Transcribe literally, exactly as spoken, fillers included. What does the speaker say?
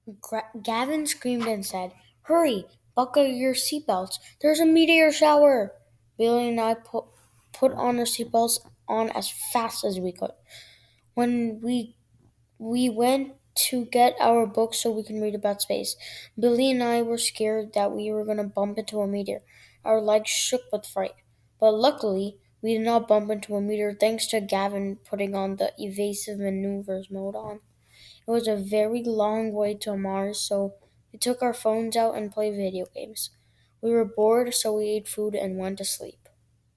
Gra- Gavin screamed and said, "Hurry, buckle your seatbelts. There's a meteor shower." Billy and I put, put on our seatbelts on as fast as we could. When we we went to get our books so we can read about space, Billy and I were scared that we were going to bump into a meteor. Our legs shook with fright. But luckily, we did not bump into a meteor thanks to Gavin putting on the evasive maneuvers mode on. It was a very long way to Mars, so we took our phones out and played video games. We were bored, so we ate food and went to sleep.